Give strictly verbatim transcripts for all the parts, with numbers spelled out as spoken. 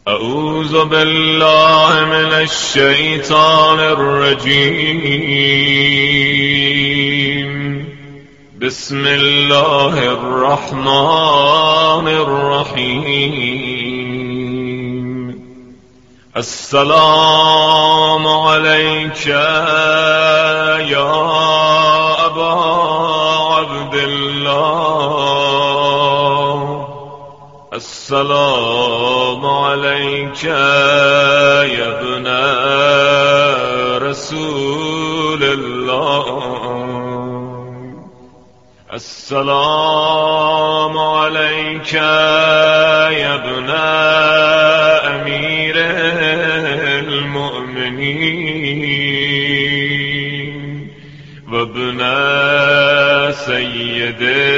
أعوذ بالله من الشيطان الرجيم. بسم الله الرحمن الرحيم. السلام عليك يا أبا عبد الله. السلام عليك يا ابن رسول الله. السلام عليك يا ابن أمير المؤمنين وابن سيد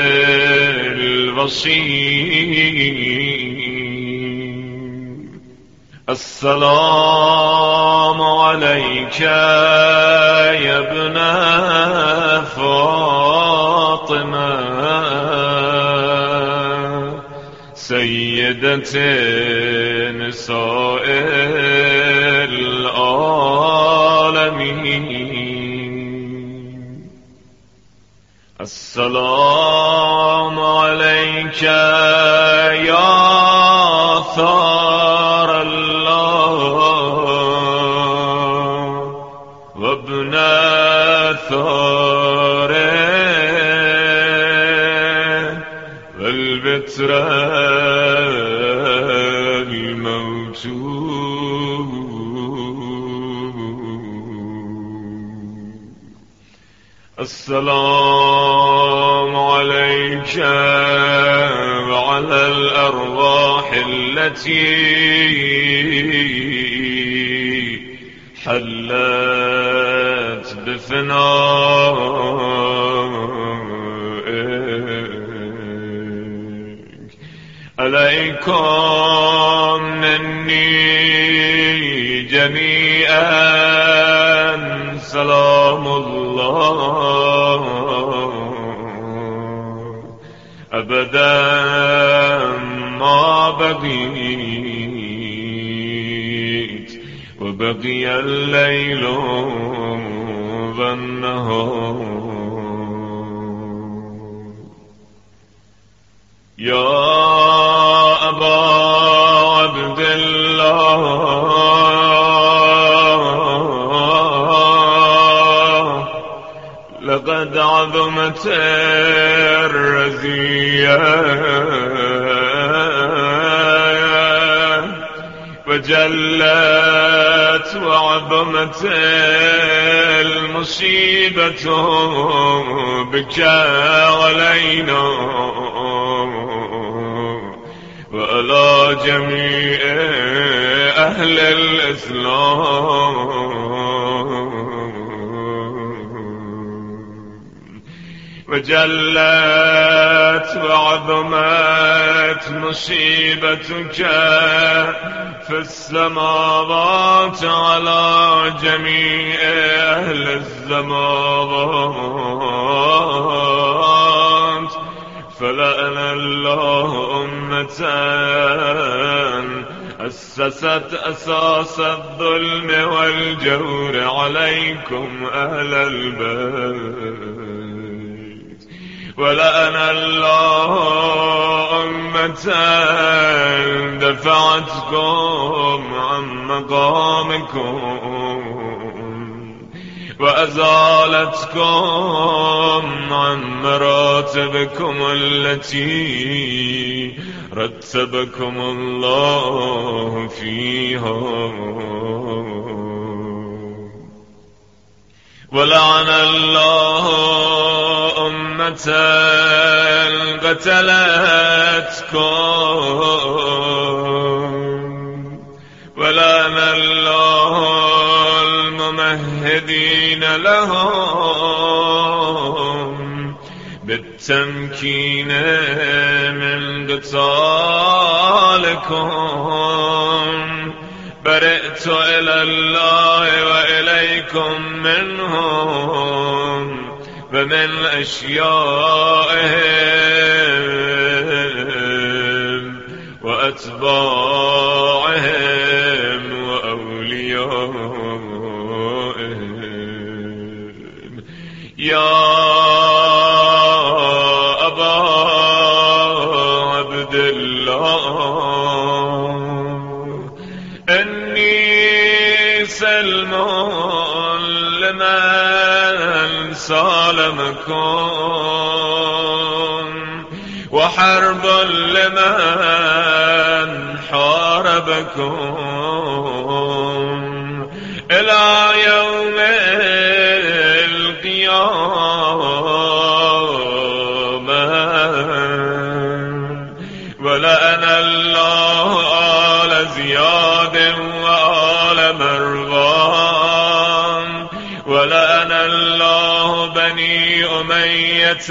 الوصيين. السلام عليك يا ابن فاطمة سيدة نساء العالمين. السلام عليك يا ثار الله وابن ثاره والبتر الموتود. السلام عليك وعلى الأرواح التي حلت بفنائك. عليكم مني جميعا سلام الله أبدا ما بقيت وبقي الليل والنهار. يا أبا عبد الله لقد عظمت الرزية وجلت وعظمت المصيبة بك علينا وعلى جميع أهل الإسلام. وجلت وعظمت مصيبتك في السماوات على جميع أهل السماوات. فلأن الله أمة أسست أساس الظلم والجور عليكم أهل البيت. ولأن الله أمة دفعتكم عن مقامكم وأزالتكم عن مراتبكم التي رتبكم الله فيها. ولعن الله أمة قتلتكم ولعن الله الممهدين لهم بالتمكين من قتالكم. برئت إلى الله وإليكم منهم ومن أشيائهم وأتباعهم أعدائهم وأوليائهم. يا أبا عبد الله إني سلم لمن سالمكم وحرب لمن حاربكم إلى يوم القيامة. ولأن الله آل زياد وآل مروان ولأن الله بني أمية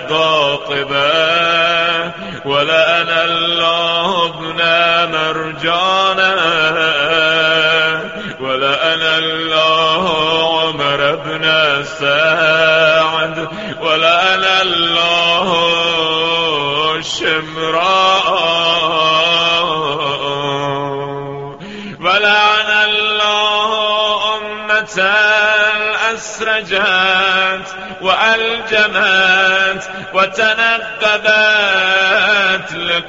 قاطبة ولأن الله ابن مرجانة ولأن الله عمر بن سعد ولأن الله شمراء ولأن الله أمة أسرجت وألجمت وتنقبت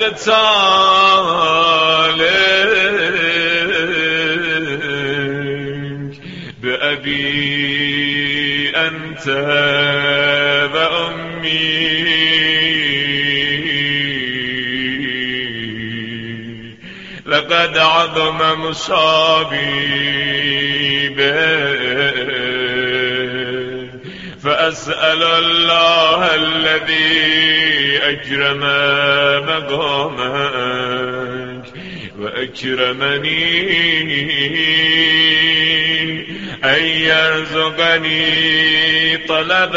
لقتالك بأبي أنت وأمي لقد عظم مصابي به. فأسأل الله الذي أكرم مقامك وأكرمني أن يرزقني طلب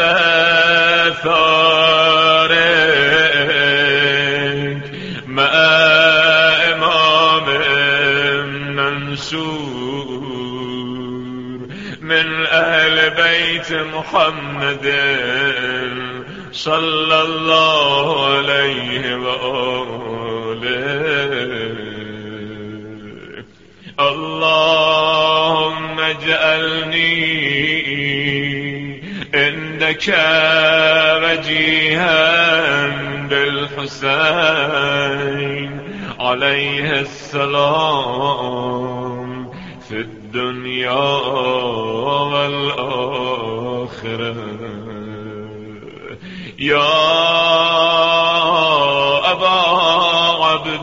ثارك مع إمام منصور من أهل بيت محمد صلى الله عليه وآله. اللهم اجعلني عندك وجيها بالحسين عليه السلام في الدنيا والآخرة. يا أبا عبد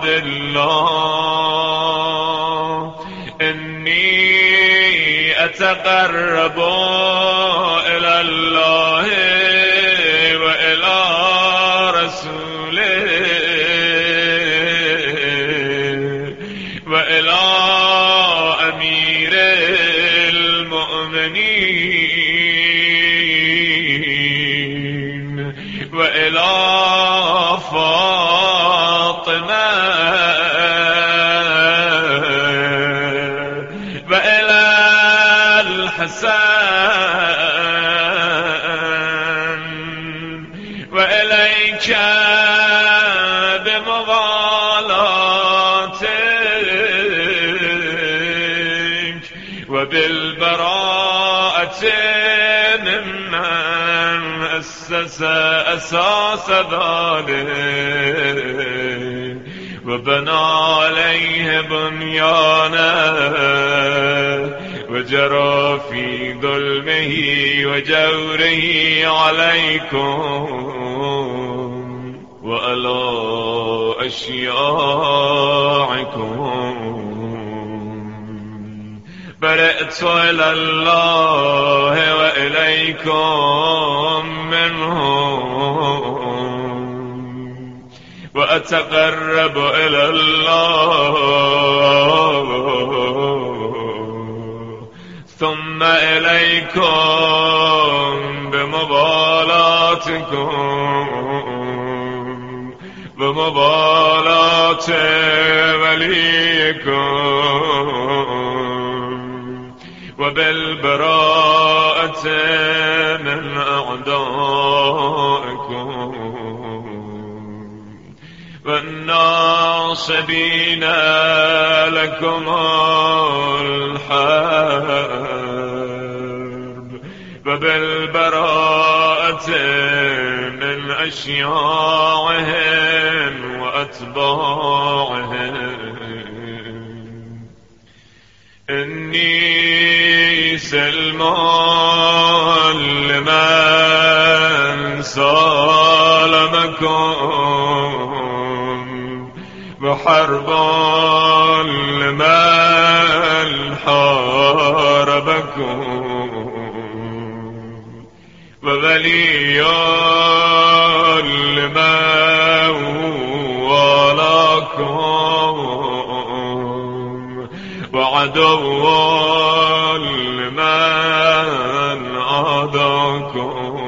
الله إني أتقرب إلى الله وإلى رسوله وإلى أمير المؤمنين وإلى فاطمة وإلى الحسن وإليك بمغالاتك وبالبراءة ممن أسس أساس ذلك وبنى عليه بنيانا وجرى في ظلمه وجوره عليكم وعلى أشياعكم. برئت إلى الله وإليكم منهم وأتقرب إلى الله ثم إليكم بمبالاتكم بمبالاة وليكم وبالبراءة من أعدائكم والناصبين لكم الحرب وبالبراءة من أشياعهم وأتباعهم. إني سلمان لمن سالمكم وحرب لمن حاربكم وولي لمن والاكم وعدو لمن عاداكم.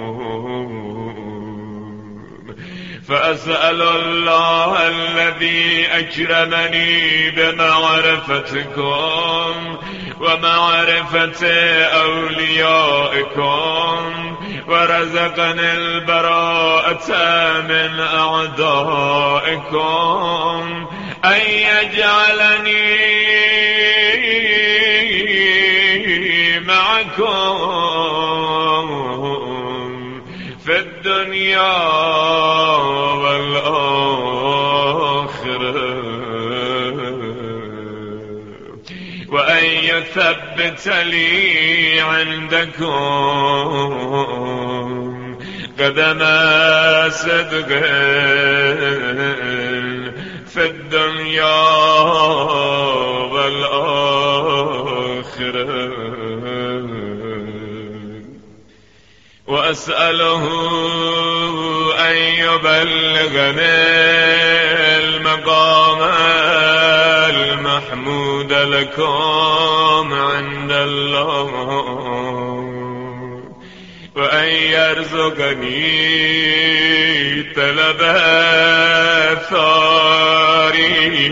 فأسأل الله الذي أكرمني بمعرفتكم ومعرفة أوليائكم ورزقني البراءة من أعدائكم أن يجعلني معكم في الدنيا والآخرة وأن يثبت لي عندكم قدم صدق في الدنيا والآخرة. وأسأله أن يبلغني المقام المحمود لكم عند الله وأن يرزقني طلب ثاري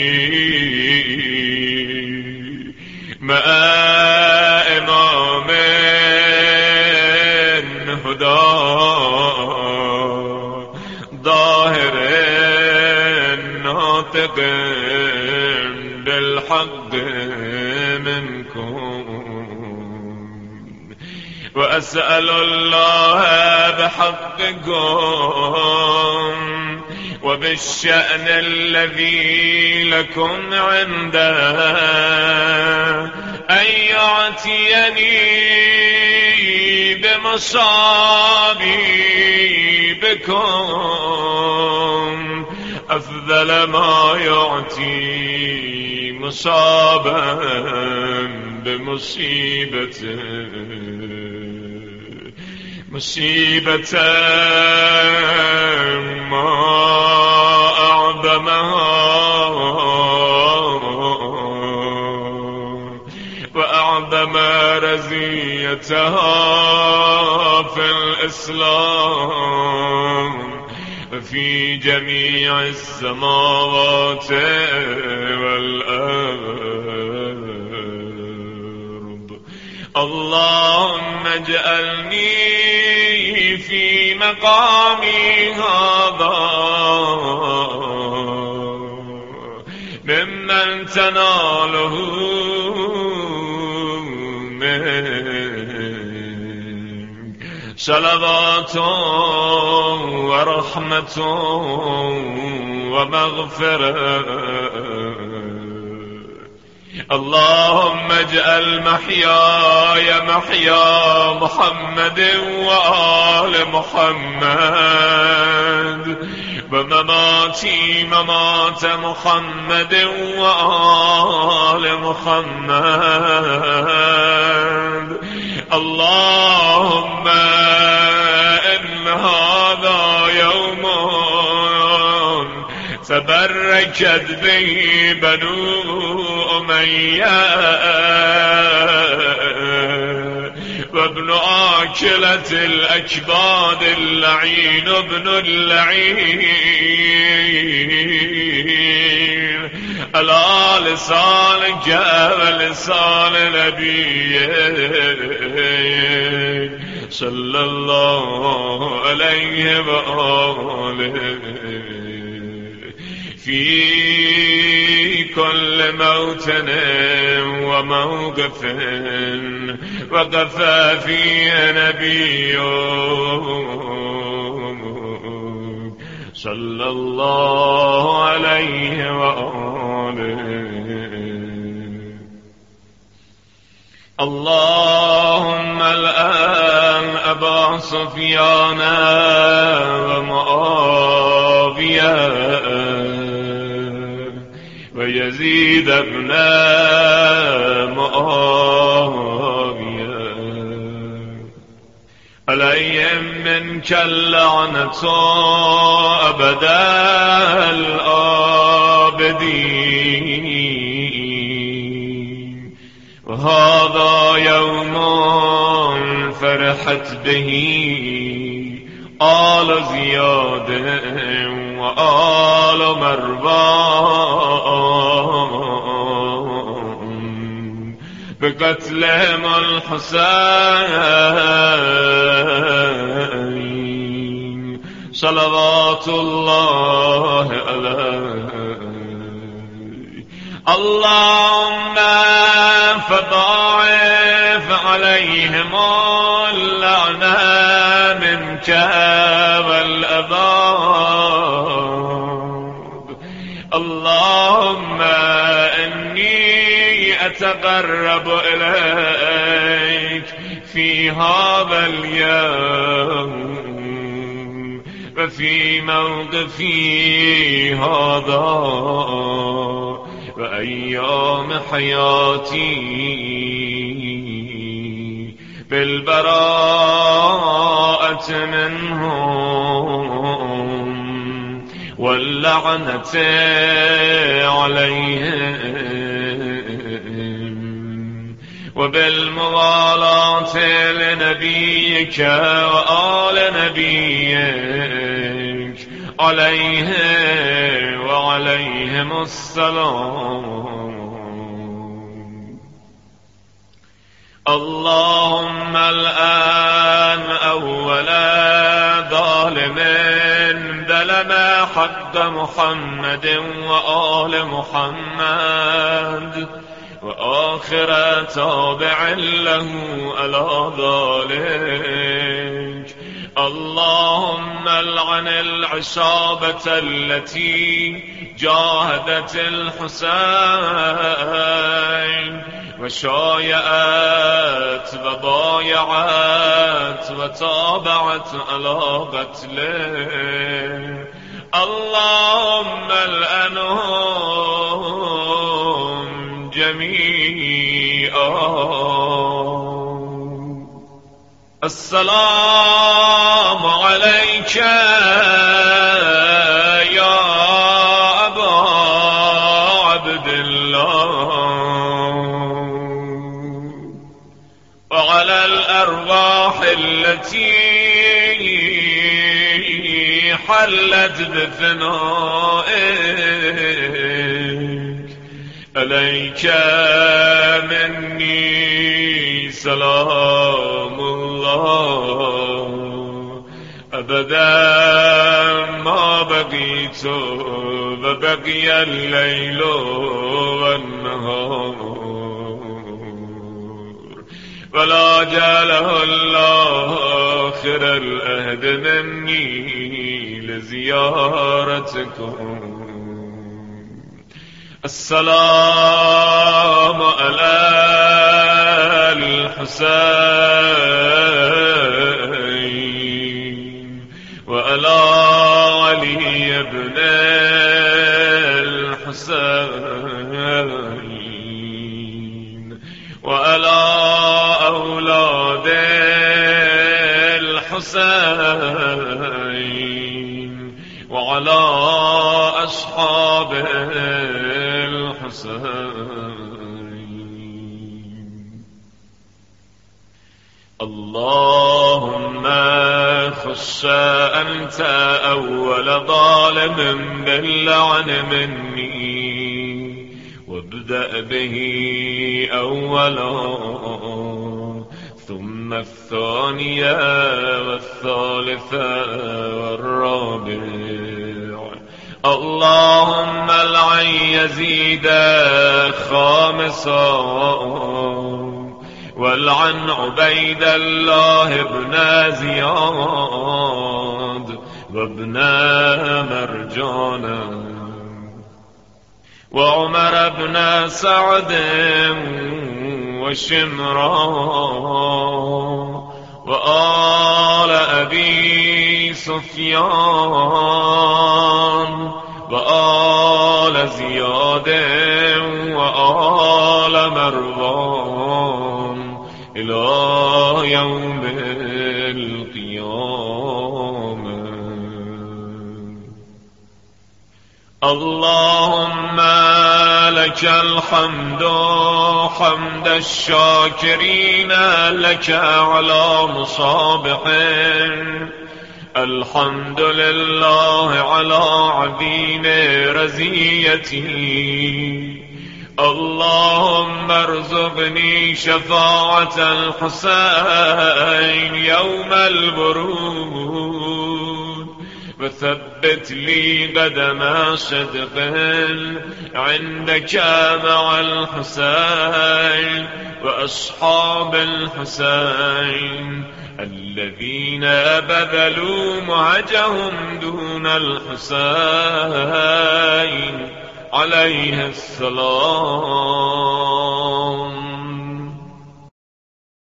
مع إمام هدى ظاهر ناطق بالحق منكم. وأسأل الله بحقكم وبالشأن الذي لكم عنده أن يعطيني بمصابيبكم أفضل ما يعطي مصابا بمصيبة مصيبة ما أعظمها وأعظم رزيتها في الإسلام في جميع السماوات والأرض. اللهم اجعلني في مقامي هذا ممن تناله صلوات ورحمة ومغفرة. اللهم اجعل محياي محيا محمد وآل محمد ومماتي ممات محمد وآل محمد. اللهم إن هذا يوم تبركت به بنو أمية وابن آكلة الأكباد اللعين ابن اللعين على لسانك ولسان نبيك صلى الله عليه وآله في كل موطن وموقف وقف فيه نبي صلى الله عليه وآله. اللهم الآن أبا سفيان ومعاوية ويزيد ابن معاوية عليهم منك اللعنة أبدا الآبدين. وهذا يوم فرحت به آل زياد وآل مروان بقتلهم الحسين صلوات الله عليه. اللهم فضاعف عليهم اللعنة منك والعذاب. اللهم إني أتقرب إليك في هذا اليوم وفي موقفي هذا وأيام حياتي بالبراءة منهم واللعنة عليهم وبالموالاة لنبيك وآل نبيك عليه وعليهم السلام. اللهم الآن أولا ظالم ظلم حق محمد وآل محمد وآخر تابع له على ذلك. اللهم العن العصابة التي جاهدت الحسين وشايعت وبايعت وتابعت على قتله. اللهم العنهم جميعا. السلام عليك يا أبا عبد الله وعلى الأرواح التي حلت بفنائك. عليك مني سلام الله أبدا ما بقيت وبقي الليل والنهار ولا جعله الله آخر الأهد مني لزيارتكم. السلام على الحسين وعلى علي بن الحسين وعلى أولاد الحسين وعلى أصحاب الحسين. اللهم خش أنت أول ظالم باللعن مني وابدأ به أولا ثم الثانية والثالثة والرابع. اللهم العن يزيد خامسا والعن عبيد الله بن زياد وابن مرجان وعمر بن سعد وشمران وآل أبي سفيان وآل زياد وآل مروان إلى يوم القيامة. اللهم لك الحمد حمد الشاكرين لك على مصابح، الحمد لله على عظيم رزيتي. اللهم ارزقني شفاعة الحسين يوم الورود، وثبت لي قدم صدق عندك مع الحسين وأصحاب الحسين الذين بذلوا مهجهم دون الحسين عليه السلام.